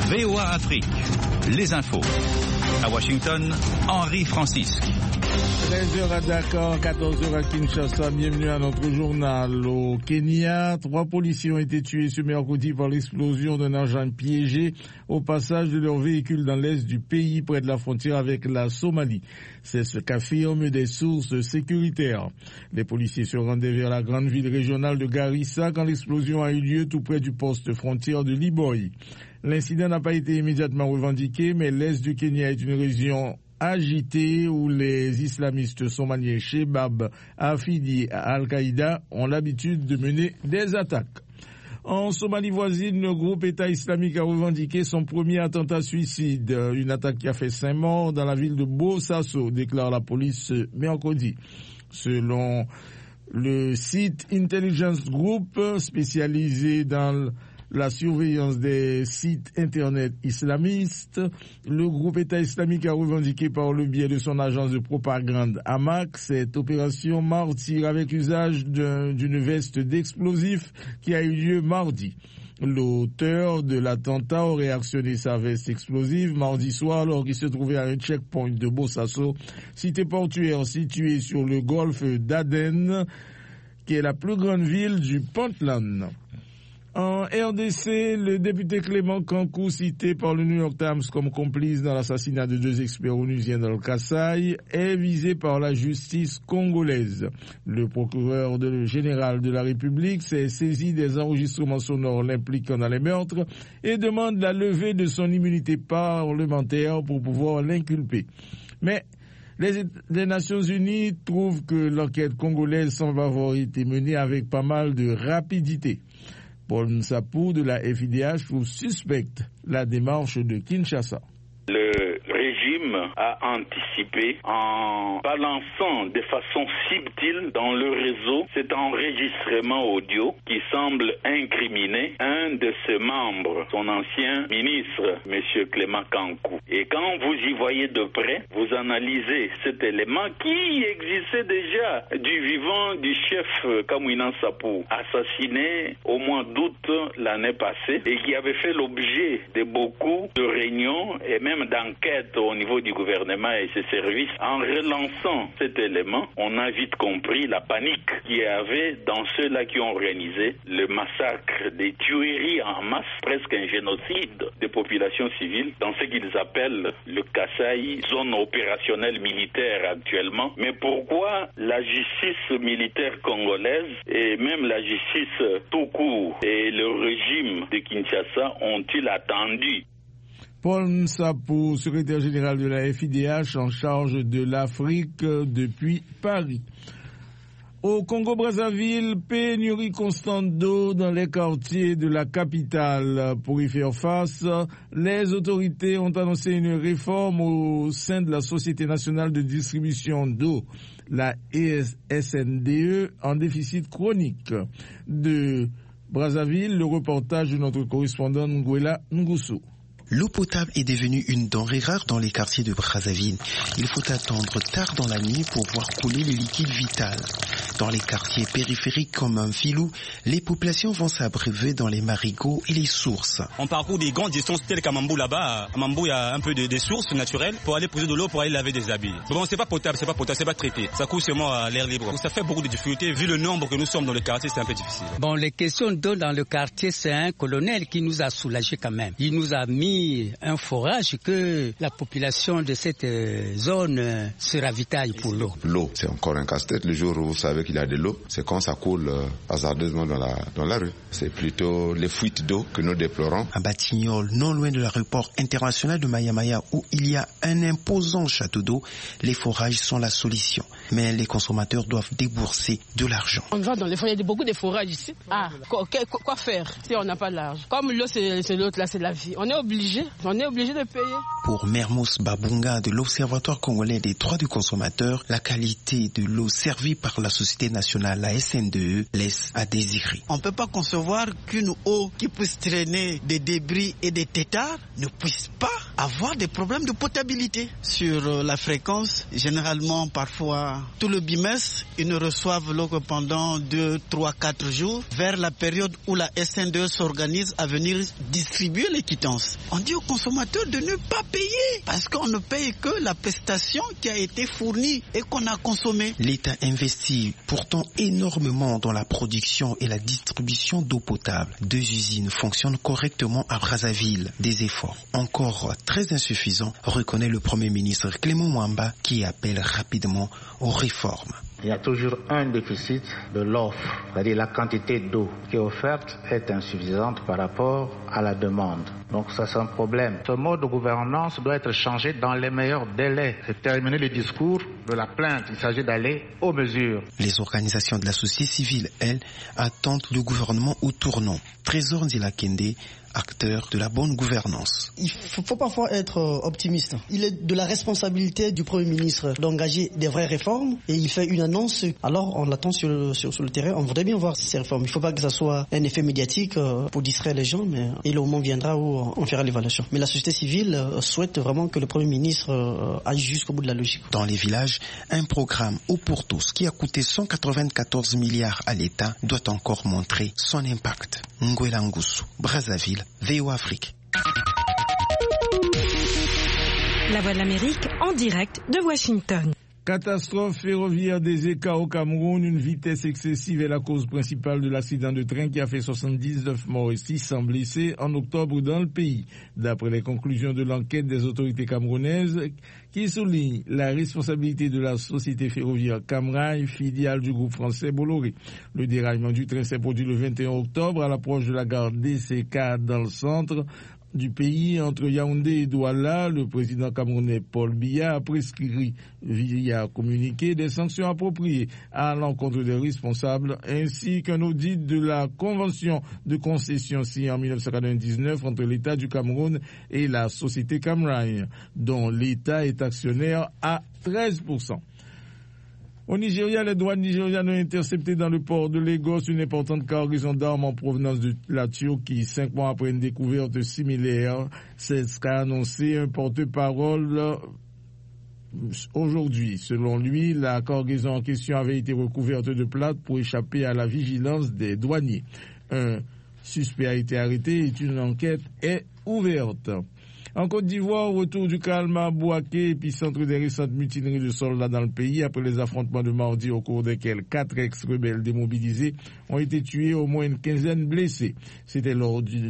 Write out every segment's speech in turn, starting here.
VOA Afrique, les infos. À Washington, Henri Francisque. 13h à Dakar, 14h à Kinshasa. Bienvenue à notre journal. Au Kenya, 3 policiers ont été tués ce mercredi par l'explosion d'un engin piégé au passage de leur véhicule dans l'est du pays, près de la frontière avec la Somalie. C'est ce qu'affirment des sources sécuritaires. Les policiers se rendaient vers la grande ville régionale de Garissa quand l'explosion a eu lieu tout près du poste frontière de Liboy. L'incident n'a pas été immédiatement revendiqué, mais l'est du Kenya est une région agitée où les islamistes somaliens Shebab affiliés à Al-Qaïda ont l'habitude de mener des attaques. En Somalie voisine, le groupe État islamique a revendiqué son premier attentat suicide, une attaque qui a fait 5 morts dans la ville de Bosaso, déclare la police mercredi. Selon le site Intelligence Group, spécialisé dans la surveillance des sites internet islamistes, le groupe État islamique a revendiqué par le biais de son agence de propagande Amak cette opération martyre avec usage d'une veste d'explosifs qui a eu lieu mardi. L'auteur de l'attentat aurait actionné sa veste explosive mardi soir alors qu'il se trouvait à un checkpoint de Bosaso, cité portuaire située sur le golfe d'Aden, qui est la plus grande ville du Puntland. En RDC, le député Clément Kankou, cité par le New York Times comme complice dans l'assassinat de 2 experts onusiens dans le Kasaï, est visé par la justice congolaise. Le procureur général de la République s'est saisi des enregistrements sonores l'impliquant dans les meurtres et demande la levée de son immunité parlementaire pour pouvoir l'inculper. Mais les Nations Unies trouvent que l'enquête congolaise semble avoir été menée avec pas mal de rapidité. Paul Nsapou de la FIDH trouve suspecte la démarche de Kinshasa. Le régime a anticipé en balançant de façon subtile dans le réseau cet enregistrement audio qui semble incriminer un de ses membres, son ancien ministre, M. Clément Kankou. Et quand vous y voyez de près, vous analysez cet élément qui existait déjà du vivant du chef Kamwina Nsapou, assassiné au mois d'août l'année passée et qui avait fait l'objet de beaucoup de réunions et même d'enquête au niveau du gouvernement et ses services. En relançant cet élément, on a vite compris la panique qu'il y avait dans ceux-là qui ont organisé le massacre, des tueries en masse, presque un génocide des populations civiles dans ce qu'ils appellent le Kasaï, zone opérationnelle militaire actuellement. Mais pourquoi la justice militaire congolaise et même la justice tout court et le régime de Kinshasa ont-ils attendu? Paul Nsapou, secrétaire général de la FIDH en charge de l'Afrique depuis Paris. Au Congo-Brazzaville, pénurie constante d'eau dans les quartiers de la capitale. Pour y faire face, les autorités ont annoncé une réforme au sein de la Société nationale de distribution d'eau, la SNDE, en déficit chronique. De Brazzaville, le reportage de notre correspondant Nguela Ngusso. L'eau potable est devenue une denrée rare dans les quartiers de Brazzaville. Il faut attendre tard dans la nuit pour voir couler le liquide vital. Dans les quartiers périphériques comme Mfilou, les populations vont s'abreuver dans les marigots et les sources. On parcourt des grandes distances telles qu'à Mambou là-bas. À Mambou, il y a un peu des sources naturelles pour aller poser de l'eau pour aller laver des habits. Bon, c'est pas potable, c'est pas traité. Ça coule seulement à l'air libre. Ça fait beaucoup de difficultés. Vu le nombre que nous sommes dans le quartier, c'est un peu difficile. Bon, les questions d'eau dans le quartier, c'est un colonel qui nous a soulagés quand même. Il nous a mis un forage que la population de cette zone se ravitaille pour l'eau. L'eau, c'est encore un casse-tête. Le jour où vous savez qu'il y a de l'eau, c'est quand ça coule hasardeusement dans la rue. C'est plutôt les fuites d'eau que nous déplorons. À Batignolles, non loin de l'aéroport international de Mayamaya, où il y a un imposant château d'eau, les forages sont la solution. Mais les consommateurs doivent débourser de l'argent. On va dans les forages, il y a beaucoup de forages ici. Quoi faire si on n'a pas d'argent? Comme l'eau, c'est l'autre, là, c'est la vie. On est obligé de payer. Pour Mermos Babunga de l'Observatoire congolais des droits du consommateur, la qualité de l'eau servie par la société Société nationale, la SNDE, laisse à désirer. On ne peut pas concevoir qu'une eau qui puisse traîner des débris et des têtards ne puisse pas avoir des problèmes de potabilité. Sur la fréquence, généralement, parfois, tout le bimestre, ils ne reçoivent l'eau que pendant 2, 3, 4 jours, vers la période où la SNDE s'organise à venir distribuer les quittances. On dit aux consommateurs de ne pas payer, parce qu'on ne paye que la prestation qui a été fournie et qu'on a consommée. L'État investit pourtant énormément dans la production et la distribution d'eau potable. 2 usines fonctionnent correctement à Brazzaville. Des efforts encore très insuffisants, reconnaît le Premier ministre Clément Mwamba, qui appelle rapidement aux réformes. Il y a toujours un déficit de l'offre, c'est-à-dire la quantité d'eau qui est offerte est insuffisante par rapport à la demande. Donc ça c'est un problème. Ce mode de gouvernance doit être changé dans les meilleurs délais. C'est terminer le discours de la plainte, il s'agit d'aller aux mesures. Les organisations de la société civile, elles, attendent le gouvernement au tournant. Trésor Nzila-Kende, acteur de la bonne gouvernance. Il faut parfois être optimiste. Il est de la responsabilité du Premier ministre d'engager des vraies réformes et il fait une annonce. Alors on l'attend sur le terrain. On voudrait bien voir ces réformes. Il ne faut pas que ça soit un effet médiatique pour distraire les gens, et le moment viendra où on fera l'évaluation. Mais la société civile souhaite vraiment que le Premier ministre aille jusqu'au bout de la logique. Dans les villages, un programme Eau pour tous qui a coûté 194 milliards à l'État doit encore montrer son impact. Nguela Ngusu, Brazzaville, VOA Afrique. La Voix de l'Amérique en direct de Washington. Catastrophe ferroviaire des Eka au Cameroun, une vitesse excessive est la cause principale de l'accident de train qui a fait 79 morts et 600 blessés en octobre dans le pays. D'après les conclusions de l'enquête des autorités camerounaises, qui souligne la responsabilité de la société ferroviaire Camrail, filiale du groupe français Bolloré. Le déraillement du train s'est produit le 21 octobre à l'approche de la gare DCK dans le centre du pays, entre Yaoundé et Douala. Le président camerounais Paul Biya a prescrit via communiqué des sanctions appropriées à l'encontre des responsables, ainsi qu'un audit de la convention de concession signée en 1999 entre l'État du Cameroun et la société Camrail, dont l'État est actionnaire à 13%. Au Nigeria, les douanes nigérianes ont intercepté dans le port de Lagos une importante cargaison d'armes en provenance de la Turquie. 5 mois après une découverte similaire, c'est ce qu'a annoncé un porte-parole aujourd'hui. Selon lui, la cargaison en question avait été recouverte de plâtre pour échapper à la vigilance des douaniers. Un suspect a été arrêté et une enquête est ouverte. En Côte d'Ivoire, retour du calme à Bouaké, épicentre des récentes mutineries de soldats dans le pays, après les affrontements de mardi au cours desquels 4 ex-rebelles démobilisés ont été tués, au moins une quinzaine blessés. C'était lors de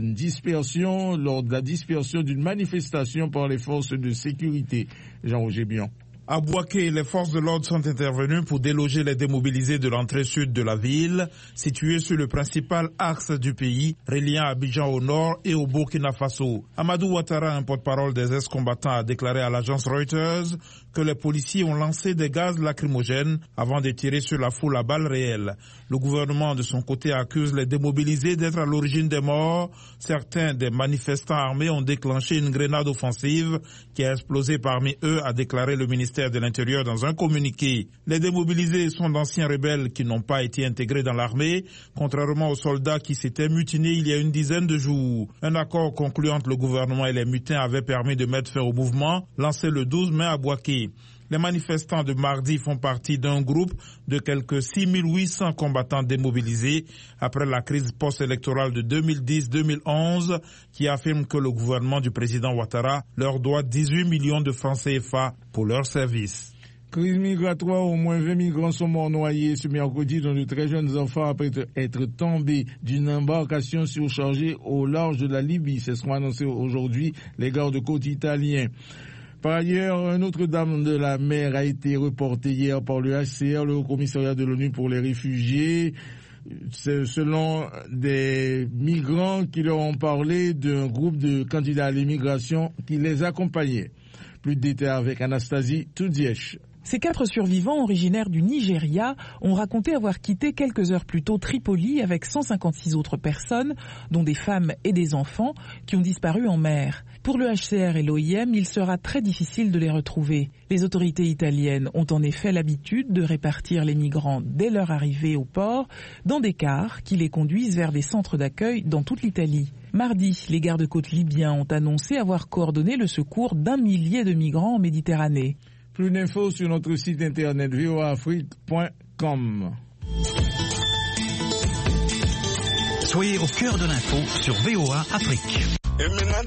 la dispersion d'une manifestation par les forces de sécurité. Jean-Roger Bion. À Bouaké, les forces de l'ordre sont intervenues pour déloger les démobilisés de l'entrée sud de la ville, située sur le principal axe du pays, reliant Abidjan au nord et au Burkina Faso. Amadou Ouattara, un porte-parole des ex-combattants, a déclaré à l'agence Reuters que les policiers ont lancé des gaz lacrymogènes avant de tirer sur la foule à balles réelles. Le gouvernement, de son côté, accuse les démobilisés d'être à l'origine des morts. Certains des manifestants armés ont déclenché une grenade offensive qui a explosé parmi eux, a déclaré le ministère de l'Intérieur dans un communiqué. Les démobilisés sont d'anciens rebelles qui n'ont pas été intégrés dans l'armée, contrairement aux soldats qui s'étaient mutinés il y a une dizaine de jours. Un accord conclu entre le gouvernement et les mutins avait permis de mettre fin au mouvement, lancé le 12 mai à Bouaké. Les manifestants de mardi font partie d'un groupe de quelques 6800 combattants démobilisés après la crise post-électorale de 2010-2011 qui affirme que le gouvernement du président Ouattara leur doit 18 millions de francs CFA pour leur service. Crise migratoire, au moins 20 migrants sont morts noyés ce mercredi, dont de très jeunes enfants après être tombés d'une embarcation surchargée au large de la Libye. C'est ce qu'ont annoncé aujourd'hui les gardes-côtes italiens. Par ailleurs, un autre dame de la mer a été reporté hier par le HCR, le Haut-Commissariat de l'ONU pour les réfugiés. Selon des migrants qui leur ont parlé d'un groupe de candidats à l'immigration qui les accompagnait. Plus de détails avec Anastasie Toudièche. Ces 4 survivants originaires du Nigeria ont raconté avoir quitté quelques heures plus tôt Tripoli avec 156 autres personnes, dont des femmes et des enfants, qui ont disparu en mer. Pour le HCR et l'OIM, il sera très difficile de les retrouver. Les autorités italiennes ont en effet l'habitude de répartir les migrants dès leur arrivée au port dans des cars qui les conduisent vers des centres d'accueil dans toute l'Italie. Mardi, les gardes-côtes libyens ont annoncé avoir coordonné le secours d'1 millier de migrants en Méditerranée. Plus d'infos sur notre site internet voaafrique.com. Soyez au cœur de l'info sur VOA Afrique.